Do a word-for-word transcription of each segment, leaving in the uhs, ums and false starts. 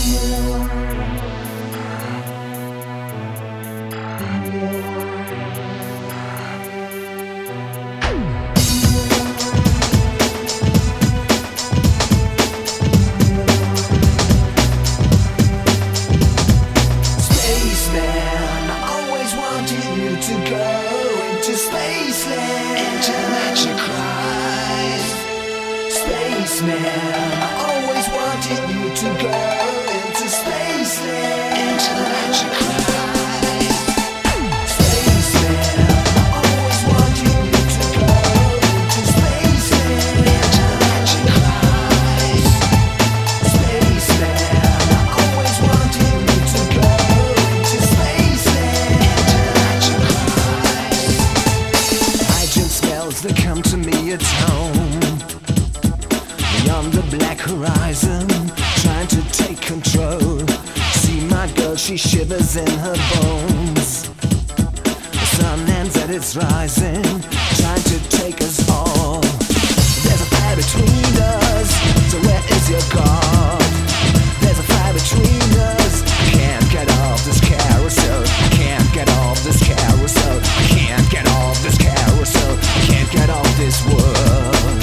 To go into Spaceland, Intergalactic Christ. Spaceman, I always wanted you to go into Spaceland, Intergalactic Christ. Spaceman, I always wanted you to go into Spaceland, Intergalactic Christ. Spaceman, I always wanted you to go into Spaceland, Intergalactic Christ. Hydrant smells that come to me at home, beyond the black horizon, trying to take control. See my girl, she shivers in her bones. The sun ends at its rising, trying to take us all. There's a fire between us, so where is your God? There's a fire between us. I can't get off this carousel. I can't get off this carousel. I can't get off this carousel. I can't get off this world.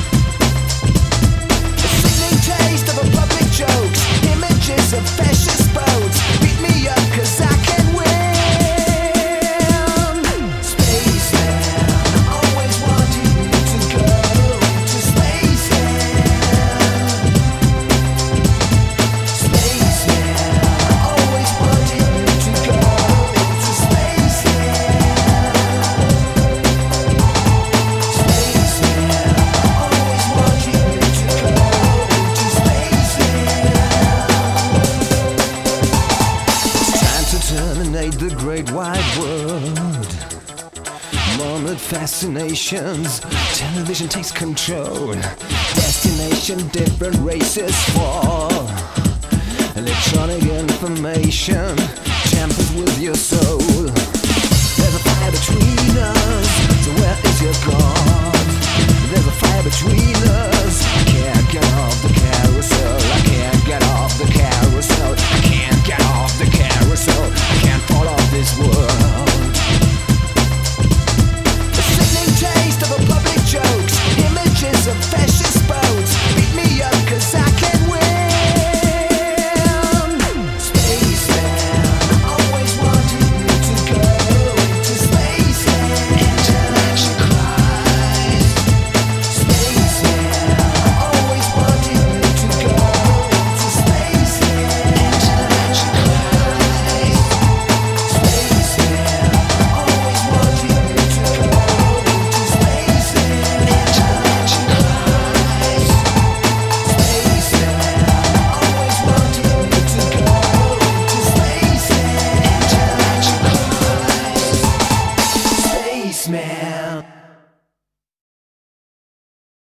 A sickening taste of a public jokes, images of fascist boats. Beat me up 'cause I can win. Spaceman, I always wanted you to go into Spaceland. Spaceman, I always wanted you to go into Spaceland. Spaceman, I always wanted you to go into Spaceland. It's time to terminate the great wide world. Morbid fascinations, television takes control. Destination, different races fall. Electronic information tampers with your soul. There's a fire between us, so where is your God? There's a fire between us, I can't